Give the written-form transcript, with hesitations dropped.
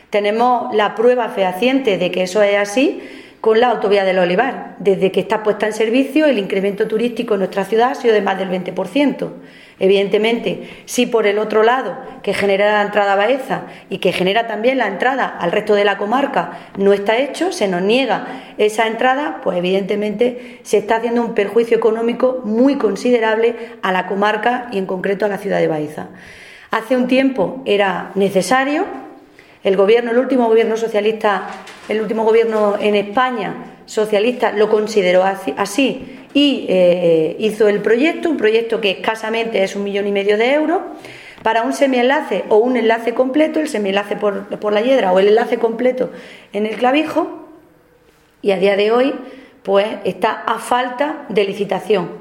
Tenemos la prueba fehaciente de que eso es así con la autovía del Olivar. Desde que está puesta en servicio, el incremento turístico en nuestra ciudad ha sido de más del 20%. Evidentemente, si por el otro lado, que genera la entrada a Baeza y que genera también la entrada al resto de la comarca, no está hecho, se nos niega esa entrada, pues evidentemente se está haciendo un perjuicio económico muy considerable a la comarca y en concreto a la ciudad de Baeza. Hace un tiempo era necesario. El último gobierno socialista, el último gobierno en España socialista lo consideró así y hizo el proyecto, un proyecto que escasamente es 1,5 millones de euros, para un semienlace o un enlace completo, el semienlace por la Yedra o el enlace completo en el Clavijo, y a día de hoy pues está a falta de licitación.